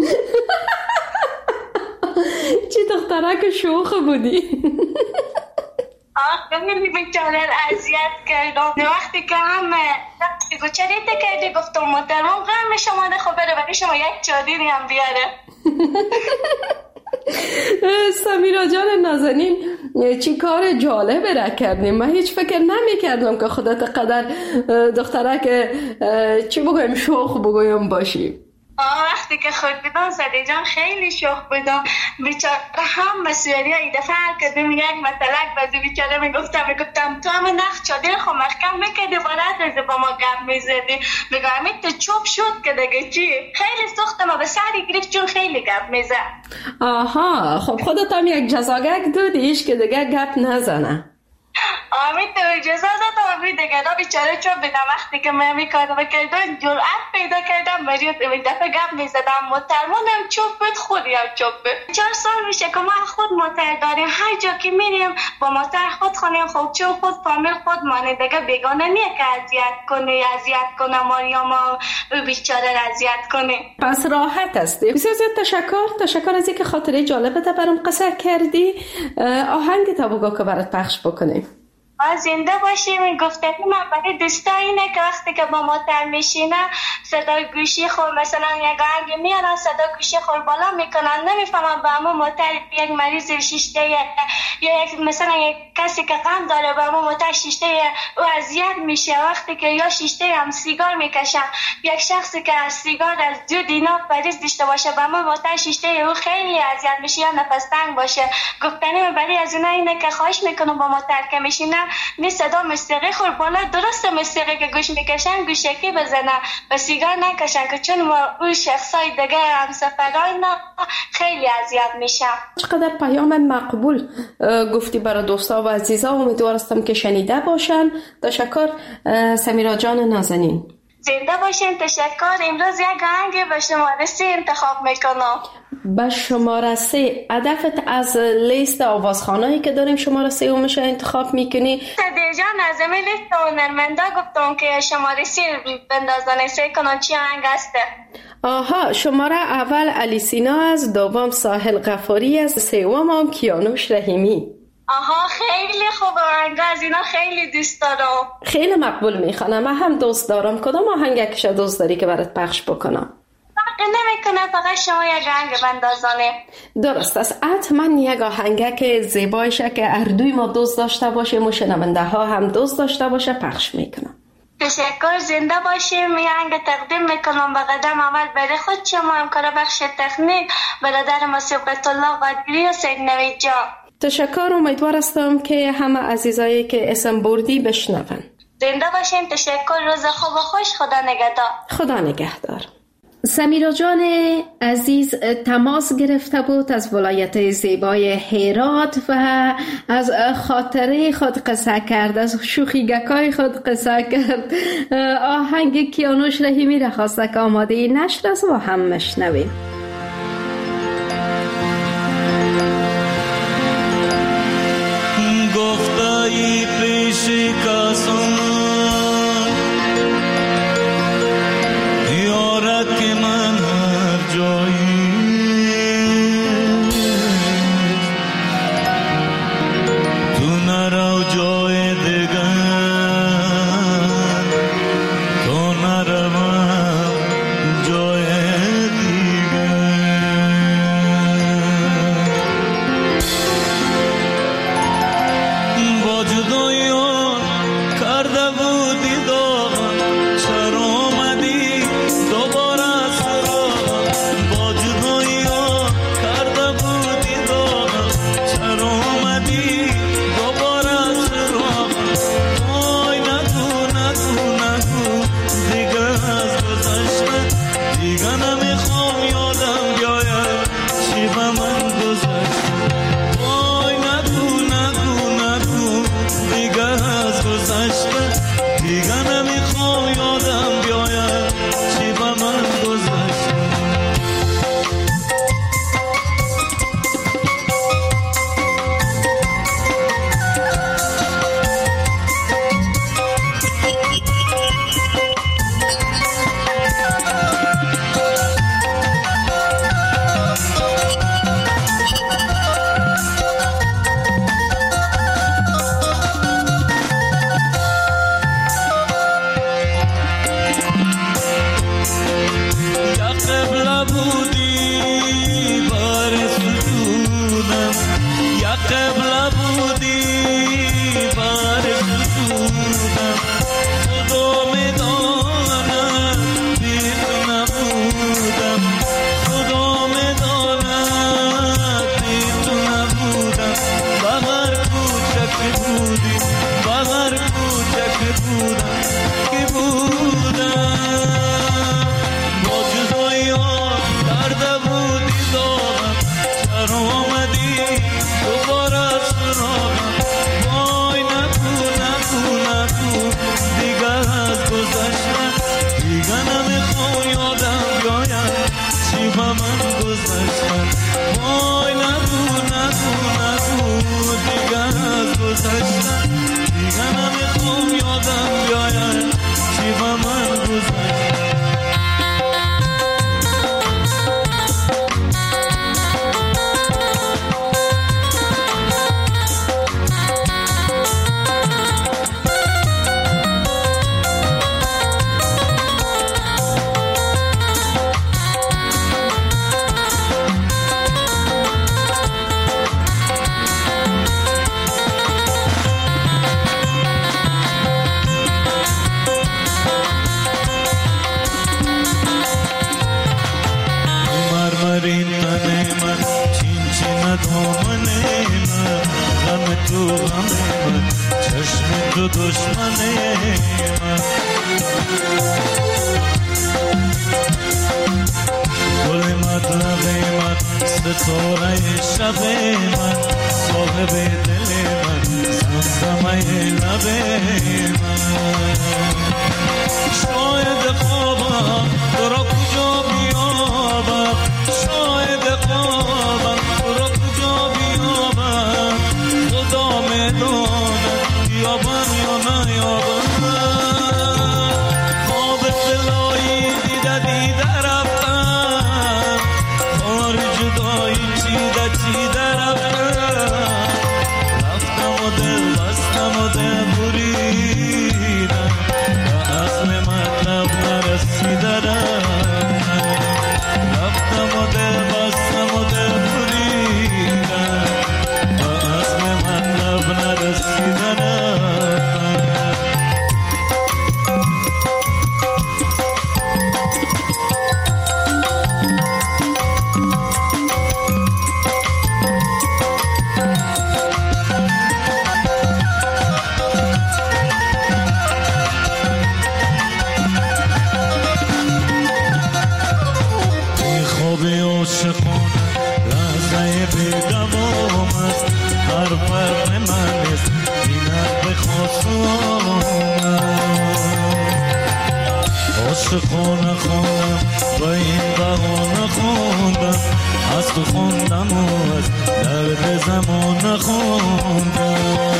چی دخترک شوخ بودی؟ خیلی بیچاره اذیت کردم. وقتی که هم دیگو چریته کردی گفتم محترمان غم شما ده خب بره برای شما یک چادری هم بیاره. سمیرا جان نازنین، چی کار جالبه را کردیم. من هیچ فکر نمی کردم که خودت قدر دخترک چی بگویم شوخ بگویم باشی. وقتی که خود بودم صدیق جان خیلی شوخ بودم. بیچاره هم مسئولی ای دفعه هر کدوم یک مطلق بازی بیچاره میگفتم تو همه نخ چادر خو محکم میکردی بالات با ما گپ میزدی. میگم تو چوب شد که دیگه چی. خیلی سختم و به سری گرفت چون خیلی گپ میزد. خب خودت هم یک جزاگک دادیش که دیگه گپ نزنه. تو اجازه داد و دیگه بیچاره چون بدم وقتی که من میکردم کردن جرأت پیدا کردم برای دفعه گپ میزدم محترمانم چوب بود خودیم چوب بود. 4 سال میشه که ما خود موتر داریم، هر جا که میریم با موتر خود خونیم، خود چون خود فامیل خود مانه دیگه بیگانه نیه که اذیت کنه ماریا ما بیچاره اذیت کنه. پس راحت هستی. بسیار زیاد تشکر از اینکه خاطره جالبت برام قصه کردی. آهنگ تا بگو که برات پخش بکنیم. زنده باشیم. گفتگو من برای دوستا اینه که وقتی که با موتر میشینه صدای گوشی خور مثلا یک آهنگ میارن صدای گوشی خور بالا میکنن، نمیفهمم با همون موتر یک مریض شیشته یا یک مثلا یک کسی که غم داره با همون موتر شیشته او اذیت میشه. وقتی که یا شیشته هم سیگار میکشن، یک شخصی که از سیگار از دو دینا مریض داشته باشه با همون موتر شیشته او خیلی اذیت میشه یا نفس تنگ باشه. گفتنی برای از اینه که خواهش میکنم با موتر که میشینه می صدا موسیقی خور بالا، درسته موسیقی که گوش میکشن گوشکی بزنه و سیگار نکشن که چون اون شخصای دیگه همسفران خیلی اذیت میشن. چقدر پیام مقبول گفتی برای دوستا و عزیزا، امیدوارم که شنیده باشن. تشکر سمیرا جان نازنین. زنده باشین. تشکر. امروز یک آهنگ به شماره 3 انتخاب میکنم. به شماره 3 هدفت از لیست آوازخوانایی که داریم شماره 3 رو میشه انتخاب میکنی؟ دیجا نظمی لیست هنرمندا گفتم که شماره 3 بندازن سه کنم چی آهنگ هسته. آها، شماره اول علی سینا از، دوم ساحل غفاری از، سوم هم کیانوش رحیمی. آها خیلی خوب آهنگ، از اینا خیلی دوست دارم. خیلی مقبول میخوانم. من هم دوست دارم. کدام آهنگش دوست داری که برات پخش بکنم؟ نمیکنه، فقط شما یک آهنگ بندازانه. درست است. حتما یک آهنگ که زیبایشه که اردوی ما دوست داشته باشه و شنونده ها هم دوست داشته باشه پخش میکنم. تشکر. زنده باشیم. می آهنگ تقدیم میکنم به قدم اول برای خود شما همکار بخش تکنیک برادر مصیبت الله قادری و سید نوید جان. تشکر. امیدوار هستم که همه عزیزایی که اسم بردی بشنون. زنده باشیم. تشکر. روز خوب و خوش. خدا نگهدار. خدا نگهدار. سمیرا جان عزیز تماس گرفته بود از ولایت زیبای هرات و از خاطره خود قصه کرد، از شوخیگکای خود قصه کرد. آهنگ کیانوش رحیمی را خواسته که آماده نشر است و هم مشنویم. گفتایی پیشی کسان که من هر جایی تو نرو جای دیگر تو نروم جای دیگر. با جدایی کرده بودی داغم، چرا آمدی دوباره گذشتن وای نگو دیگر از گذشتن دیگر نمیخوام یادم بیاید چی با من گذشتن تو دشمن من گل مطلب من ستاره شب من صاحب دل من زمزمه لب من شاید خوابم تو را کجا بیابم شاید خوابم تو را کجا بیابم خدا میداند یابم یا نیابم خواب دلایی دیده رفتم خار جدایی چیده رفتم رفتم و دل بستم و دل بریدم و اصل مطلب نرسیدم رفتم و دل بستم و دل بریدم و اصل مطلب نرسیدم خونه خونم با این بهانه خوندم از تو خوندم و از درد زمان خوندم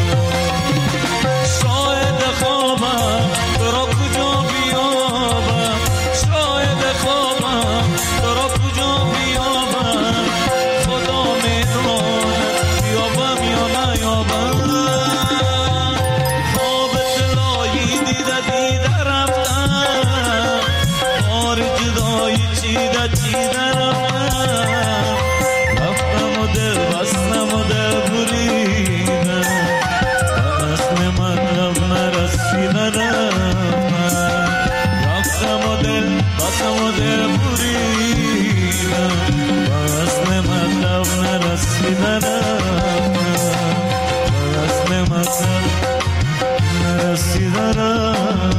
شاید خوابم تو را کجا بیابم شاید خوابم تو را کجا بیابم خدا میداند بیابم یا نیابم خواب دلایی دیده رفتم جدایی چیده رفتم رفتم و دل بستم و دل بریدم و اصل مطلب نرسیدم رفتم و دل بستم و دل بریدم و اصل مطلب نرسیدم و اصل مطلب نرسیدم.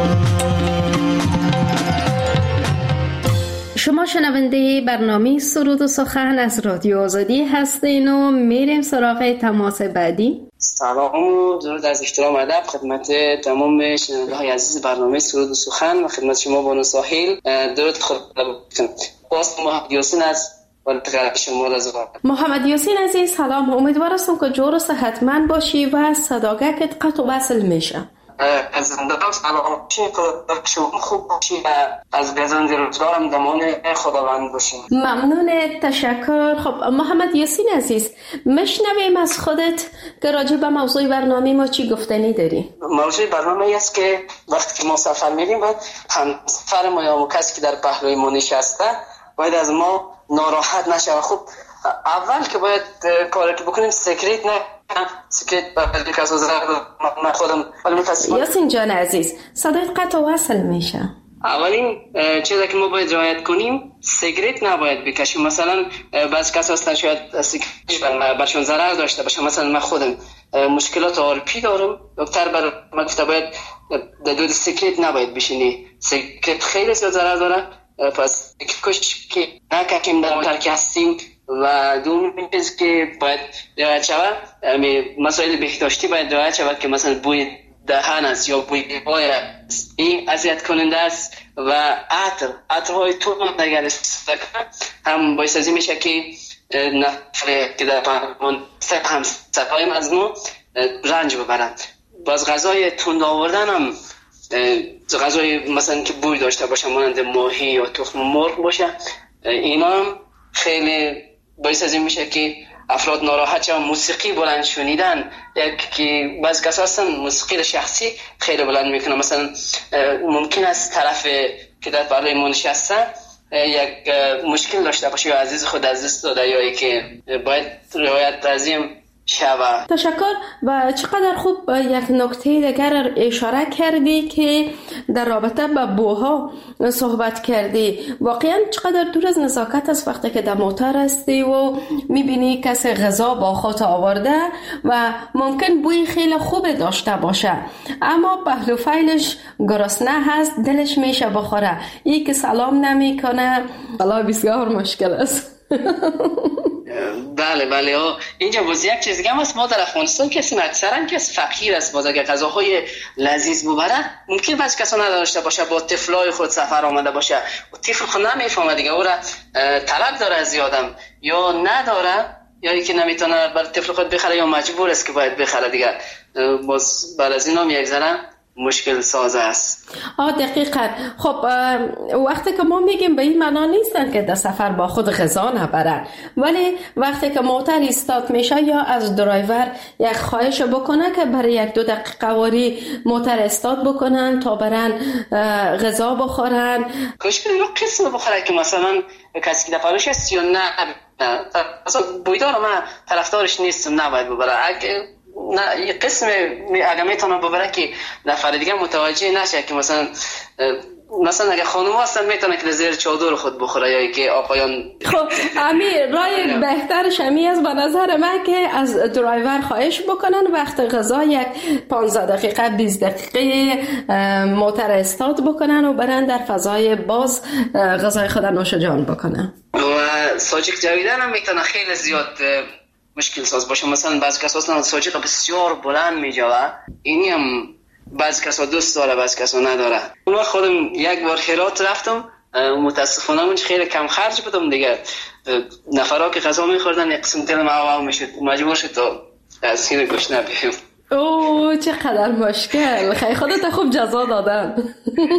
شما شنونده برنامه سرود و سخن از رادیو آزادی هستین و میریم سراغ تماس بعدی. سلام و درود از احترام ادب خدمت تمام شنونده های عزیز برنامه سرود و سخن و خدمت شما بانو ساحل درود خدا باز محمد یاسین از والدقیق شما رضا. محمد یاسین عزیز سلام، امیدوار هستم که جور و صحتمند باشی و صداقت قطع و وصل میشه. از زندگم سلام باشی، شما خوب باشی و از گزند روزگارم دمان خداوند باشی. ممنون، تشکر. خب محمد یاسین عزیز مشنویم از خودت که راجع به موضوع برنامه ما چی گفتنی داری؟ موضوع برنامه ای است که وقتی که ما سفر میریم باید همسفر ما یا کسی که در پهلوی ما نشسته باید از ما ناراحت نشه. خب اول که باید کاری که بکنیم سکریت نه سکریت برای کسا زرد من خودم یاسین جان عزیز صدایت قطع و وصل میشه. اولین چیزی که ما باید رعایت کنیم سیگریت نباید بکشیم. مثلا بعضی کسا هستن شاید سیگریت برشون ضرر داشته باشه. مثلا من خودم مشکلات آرپی دارم، دکتر بر من گفته باید دود سیگریت نباید بشینی، سیگریت خیلی زیاد ضرر داره. پس کش که نکشیم در موتر که هستیم. و دومین چیز که باید رعایت شود مسائل بهداشتی باید رعایت شود که مثلا بوی دهن است یا بوی بای است، این اذیت کننده است. و عطرهای تند اگر استفاده کنن هم باعث از این میشه که نفر که در هم صفای مزنون رنج ببرند. باز غذای تند آوردن هم غذای مثلا که بوی داشته باشه مانند ماهی یا تخم مرغ باشه، اینا هم خیلی باعث از این میشه که افراد ناراحت شدن. موسیقی بلند شنیدن، که بعضی کسا هستن موسیقی شخصی خیلی بلند میکنن، مثلا ممکن است طرف که در بالای ما نشسته یک مشکل داشته باشه یا عزیز خود از دست داده یا ای که باید رعایت لازم شود. تشکر. و چقدر خوب یک نکته دیگر اشاره کردی که در رابطه با بوها صحبت کردی. واقعا چقدر دور از نزاکت است وقتی که در موتر هستی و میبینی کسی غذا با خود آورده و ممکن بوی خیلی خوب داشته باشه اما پهلو فیلش گرسنه هست، دلش میشه بخوره، ای که سلام نمیکنه، والله بسیار مشکل است. بله اینجا باز یک چیز دیگه هم هست. ما در افغانستان کسی اکثرا کس فقیر است، باز اگر غذاهای لذیذ ببره ممکن بعضی کسا نداشته باشه، با طفلای خود سفر آمده باشه و طفل خود نمیفهمه دیگه، او را طلب داره از یادم یا نداره یا اینکه نمیتونه بر طفل خود بخره یا مجبور است که باید بخره دیگه، باز بعد از اینا یک ذره مشکل ساز است. دقیقاً. خب وقتی که ما میگیم به این معنا نیستن که در سفر با خود غذا نبرن، ولی وقتی که موتر استارت میشه یا از درایور یک خواهش بکنه که برای 1-2 دقیقه واری موتر استارت بکنن تا برن غذا بخورن. کاش رو قسم بخوره که مثلا کسی که دفعهش است یا نه، اصلا بویدار من طرفدارش نیستم، نباید ببره. نه یه قسم اگه میتونه ببره که نفر دیگه متوجه نشه که مثلا اگه خانم هستن میتونه که زیر چادر خود بخوره یا که آقایان. خب امیر، رای بهترش همی است به نظر من که از درایور خواهش بکنن وقت غذا 15 دقیقه 20 دقیقه موتر استارت بکنن و برن در فضای باز غذای خود نوش جان بکنن. و ساجیک جویدن هم میتونه خیلی زیاد مشکل ساز باشه. مثلا بعضی کسا اصلا ساجیق بسیار بلند میجوه، اینی هم بعضی کسا دوست داره بعضی کسا نداره. اون خودم یک بار هرات رفتم، متاسفانه اونج خیلی کم خرج بودم دیگه، نفرها که غذا میخوردن یک قسم دل معاو میشد، مجبور شد تا از این گوش نبیم. اوه چقدر مشکل. خیلی خودت خوب جزا دادن.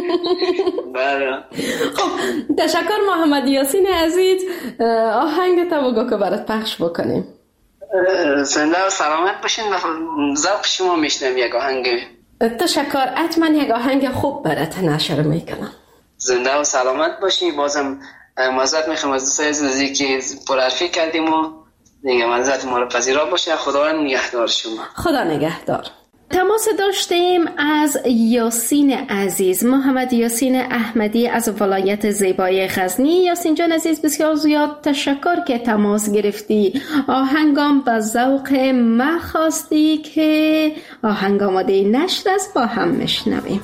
بله. خب تشکر محمد یاسین عزیز. آهنگ تا بگو که برات پخش بکنیم. زنده و سلامت باشین و ذوق شما میشنم یک آهنگ. تشکر. حتما یک آهنگ خوب برات نشر میکنم. زنده و سلامت باشی. بازم معذرت میخوام از دوستای عزیزی که پرحرفی کردیم و دیگه معذرت ما رو پذیرا باشه. خداوند نگهدار شما. خدا نگهدار. تماس داشتیم از یاسین عزیز، محمد یاسین احمدی از ولایت زیبای غزنی. یاسین جان عزیز بسیار زیاد تشکر که تماس گرفتی. آهنگام به ذوق ما خواستی که آهنگ آماده نشر است، با هم میشنویم.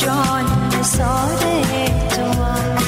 جان نثار توام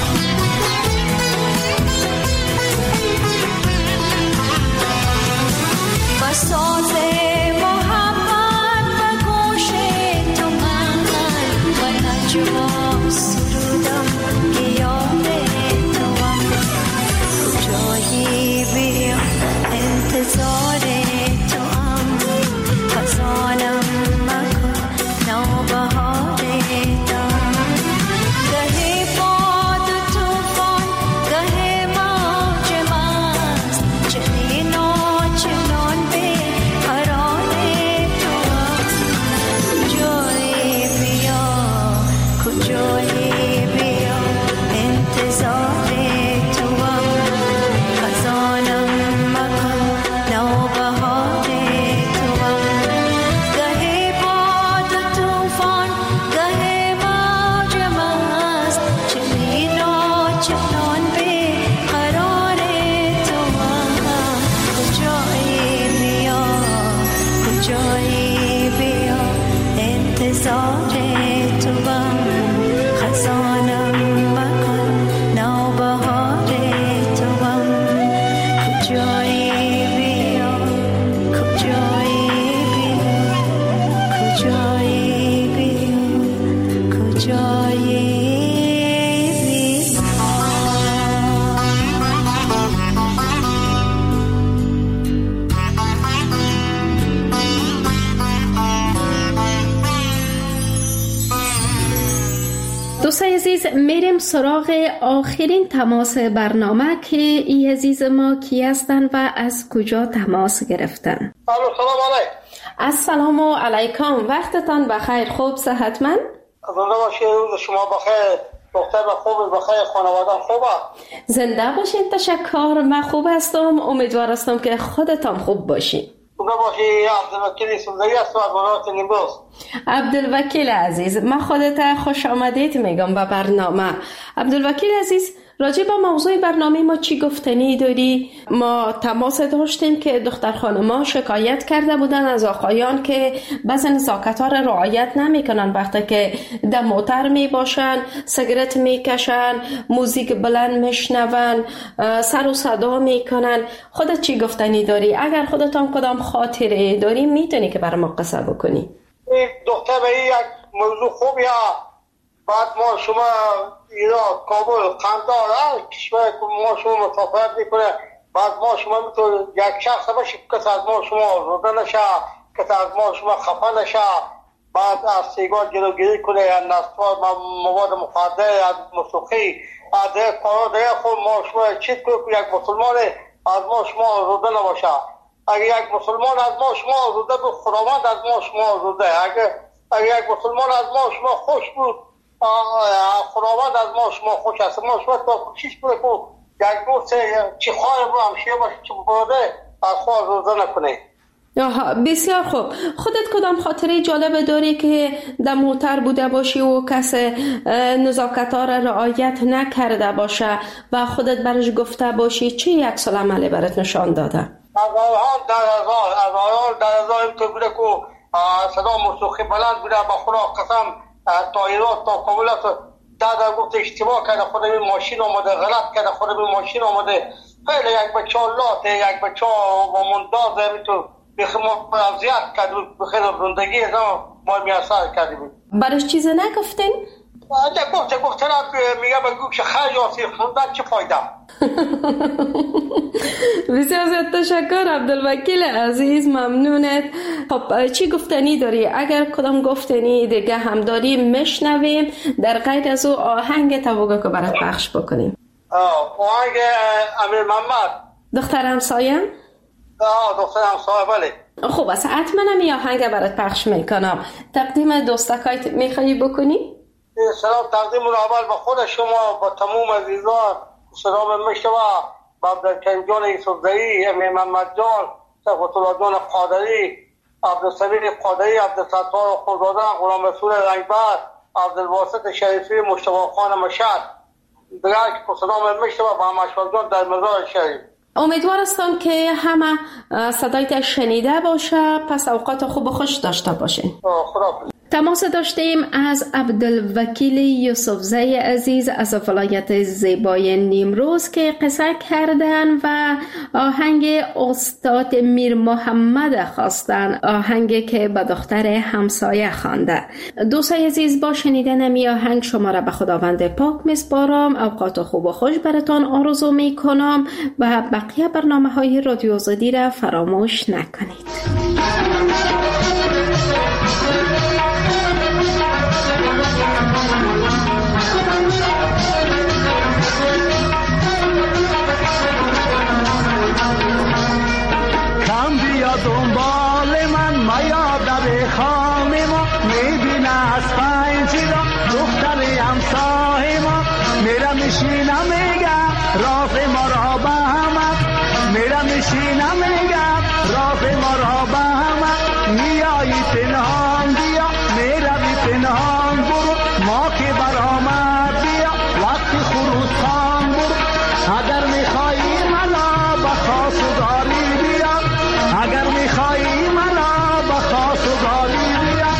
با ساز محبت و گوش تو من و نجوا سرودم که یاد توام کجایی بیا انتظار توام خزانم مکن نوبهار توام گه باد و توفان گه موج مست چنین و چنان به قرار توام کجایی بیا کجایی بیا انتظار توام خزانم مکن نوبهار توام گه باد و توفان گه موج مست چنین و چنان به قرار توام کجایی بیا کجایی بیا انتظار توام خزانم مکن نوبهار توام کجایی بیا کجایی بیا کجایی بیا کجایی بیا دوستای عزیز، میریم سراغ آخرین تماس برنامه که ای عزیز ما کی هستن و از کجا تماس گرفتن. سلام علیکم. السلام علیکم، وقتتان بخیر، خوب صحتمند؟ زنده باشید، روز شما بخیر، دختر خوب بخیر، خانواده خوبه؟ زنده باشین، تشکر، من خوب هستم، امیدوار هستم که خودتان خوب باشین. زنده باشید. عبدالوکیل سوزایی هستم از ولایت نیمروز. عبدالوکیل عزیز، من خودت خوش آمدید میگم به برنامه. عبدالوکیل عزیز، راجع به موضوع برنامه ما چی گفتنی داری؟ ما تماس داشتیم که دختر خانما شکایت کرده بودن از آقایان که بعضی نزاکت‌ها را رعایت نمیکنن وقتی که در موتر می باشن، سیگرت میکشن، موزیک بلند میشنون، سر و صدا میکنن. خودت چی گفتنی داری؟ اگر خودتان کدام خاطره داری میتونی که برای ما قصه بکنی. دختر به یک موضوع خوبیه. بعد ما شما ایران کابل قندار کشور ما شما مسافرت میکنه، بعد ما شما میتونه یک شخص باشه کسی از ما شما آزرده نشه، کسی از ما شما خفه نشه، بعد از سیگار جلوگیری کنه، از نسوار مواد مخدر، از موسیقی، از کارا دیگه خود ما شما چیز کنه که یک مسلمان از ما شما آزرده نباشه. اگر یک مسلمان از ما شما آزرده بود، خداوند از ما شما آزرده. اگر یک مسلمان از ما شما خوش بود، خداوند از ما شما خوش است. ما شما تا کوشش کنه که یک دوست چی خواهی بود همشیه باشه چی بوده از خواه روزه نکنه. بسیار خوب. خودت کدام خاطره جالب داری که در موتر بوده باشی و کس نزاکت‌ها را رعایت نکرده باشه و خودت برش گفته باشی چه یک سال عملی برات نشان داده؟ از آیان در هزار این که بوده که صدا موسیقی بلند بوده، با خدا قسم تا ایران تا کابل است. دادا گفت اشتباه کرده، خود این ماشین آمده، غلط کرده، خود این ماشین آمده. خیلی یک بچه لاته، یک بچه با منداز میتون بخیر ما اذیت کرد، بخیر زندگی از ما میاثر کردیم. برش چیز نگفتین؟ گفتن میگه بگو که خرج آسی خوندن چه فایده. بسیار زیاد تشکر عبدالوکیل عزیز، ممنونت. خب چی گفتنی داری؟ اگر کدام گفتنی دیگه هم داری میشنویم، در غیر از او آهنگ توقع که برات پخش بکنیم. آهنگ امیر محمد دختر همسایم؟ دختر همسایه بله. خوب است، حتما هم آهنگ برات پخش میکنم. تقدیم دوستکایت میخوایی بکنی؟ سلام تقدیم اول به خود شما، با تمام عزیزان، سلام مشتبه، با عبدالکریم جان یوسفزئی، امیر محمد جان، صفوت الله جان قادری، عبدالصبیر قادری، عبدالستار خودزاده، غلام رسول رنگبر، عبدالواسط شریفی، مشتبه خان مشهد، دیگر که سلام مشتبه با مشهد جان در مزار شریف. امیدوار هستم که همه صدایت شنیده باشه، پس اوقات خوب و خوش داشته باشین. خدا تماس داشتیم از عبدالوکیل یوسفزی عزیز از ولایت زیبای نیمروز که قصه کردن و آهنگ استاد میر محمد خواستن، آهنگی که به دختر همسایه خوانده. دوستای عزیز، با شنیدن می آهنگ شما را به خداوند پاک میسپارم. اوقات خوب و خوش براتان آرزو می کنم و بقیه برنامه های رادیو آزادی را فراموش نکنید. دنبال من میا در خانه ما میبینه از پنجره دختر همسایه ما میرم میشینم میگم راز ما را به همه میرم میشینم میگم راز ما را به همه میایی پنهان بیا میروی پنهان برو ما که برآمد بیا وقتی خروس خان برو اگر میخوایی منو به خواستگاری بیا اگر میخوایی منو به خواستگاری بیا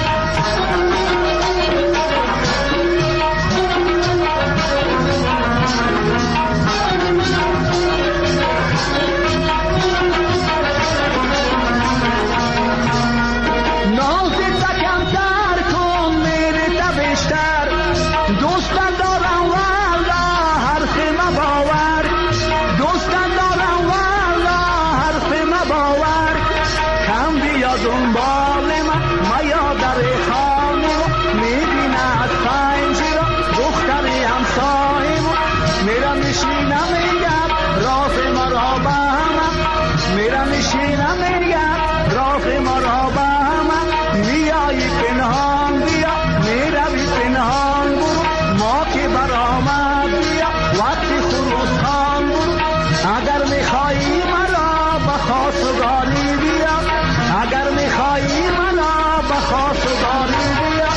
نازت کمتر کن میره بیشتر دوستان دارم والا حرف مباور دوستان دارم والا حرف مباور کم بیا دنبال من میا در خانه میبینه از پنجره دختر همسایه میرم میشینم میگم راز ما را به همه میرم میشینم میگم راز ما را به همه میایی پنهان بیا میروی پنهان برو ما که برآمد بیا وقتی خروس خان برو اگر میخوایی مرا به خواستگاری بیا اگر میخوایی مرا به خواستگاری بیا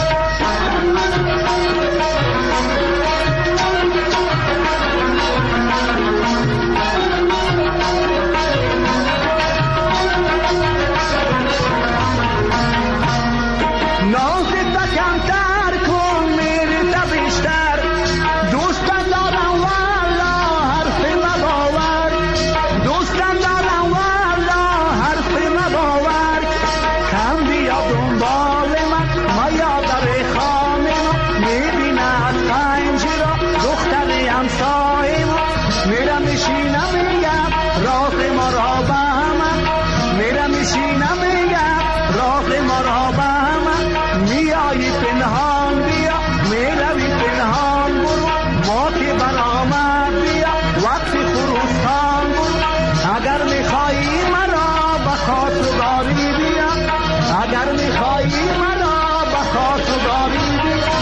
نازت کمتر کن میره بیشتر دوستان دارم والا حرف مباور دوستان دارم والا حرف مباور کم بیا دنبال من میا در خانه میبینه از پنجره دختر همسایه میرم میشینم میگم راز ما را به همه میرم میشینم میگم راز ما را به همه میایی پنهان بیا میروی پنهان برو ما که برآمد بیا وقتی خروس خان برو اگر میخوایی مرا به خواستگاری بیا اگر میخوایی مرا به خواستگاری بیا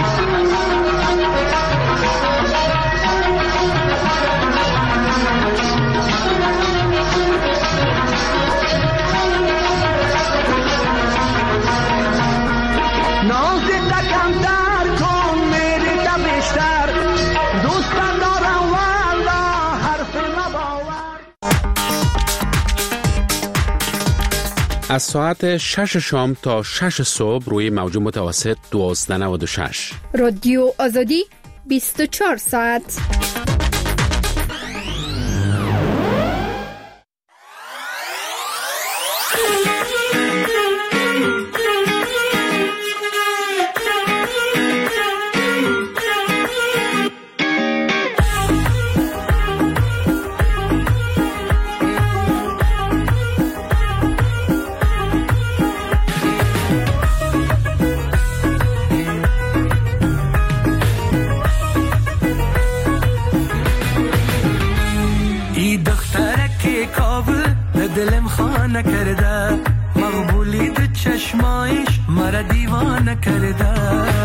نازت کمتر کن میره بیشتر دوستان دارم والا حرف مباور. از ساعت 6 شام تا 6 صبح روی موج متوسط 1296 رادیو آزادی 24 ساعت. دلم خانه کرده مقبولی دو چشمایش مرا دیوانه کرده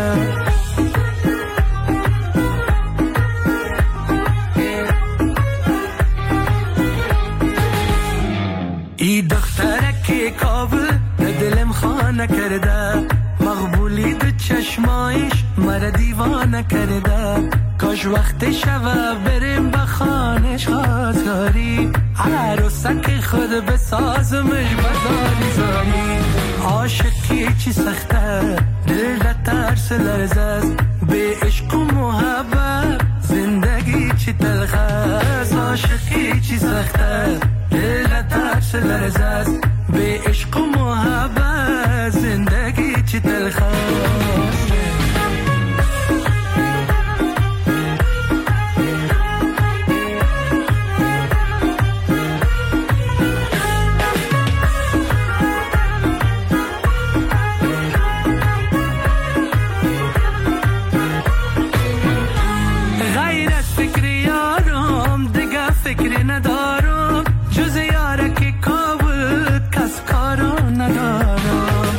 ای دختره که کابل دلم خانه کرده مقبولی دو چشمایش مرا دیوانه کرده کاش وقت شوه بریم به خانش خواستگاری عروسک خود بسازمش بزاری زاری عاشقی چی سخته دل را ترس لرزه است به عشق و محبت زندگی چی تلخ است عاشقی چی سخت است دل را ترس لرزه است به عشق و محبت زندگی چی تلخ است فکری ندارم جز یاره که کابل کس کارو ندارم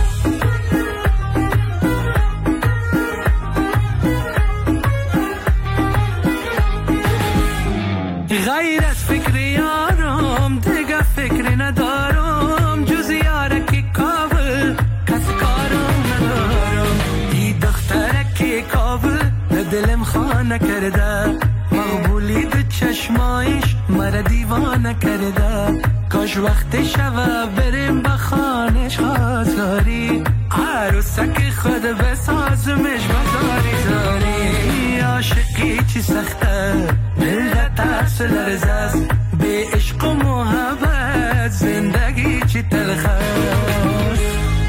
غیر از فکری یارم دیگه فکری ندارم جز یاره که کابل کس کارو ندارم ای دختره که کابل دلم خانه کرده مقبولی ده چشمایش مرا دیوانه کرده کاش وقت شوه بریم به خانش خواستگاری عروسک خود بسازمش بزاری زاری عاشقی چی سخته دل را ترس لرزه است به عشق و محبت زندگی چی تلخ است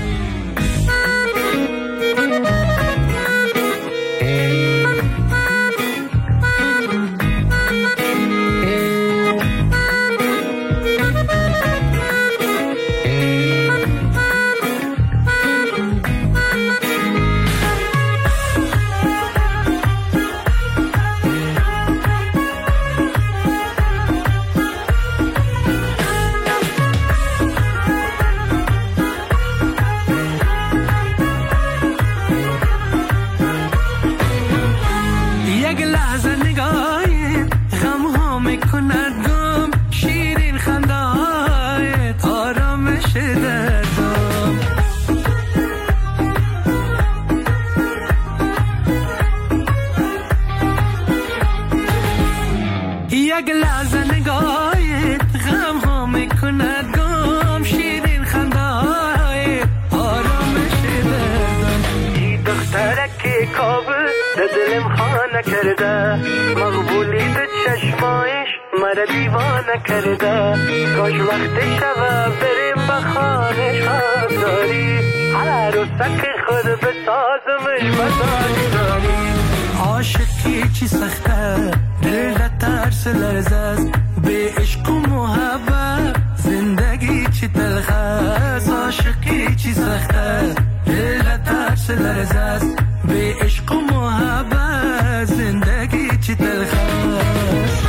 یک لحظه نگاهت غم ها میکند گم شیرین خنده های آرامش دردم ای دختره که کابل دلم خانه کرده مقبولی به چشمایش مرا دیوانه کرده کاش وقت شوه بریم به خانش خواستگاری عروسک خود بسازمش بزاری داری عاشقی چی سخته دل را ترس لرزه است به عشق و محبت زندگی چی تلخ است عاشقی چی سخته دل را ترس لرزه است به عشق و محبت زندگی چی تلخ است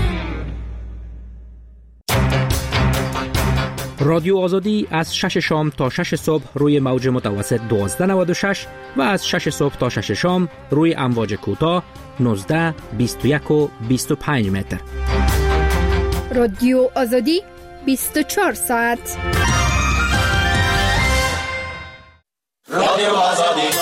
رادیو آزادی از 6 شام تا 6 صبح روی موج متوسط 1296 و از 6 صبح تا 6 شام روی امواج کوتاه 19 21 و 25 متر. رادیو آزادی 24 ساعت. رادیو آزادی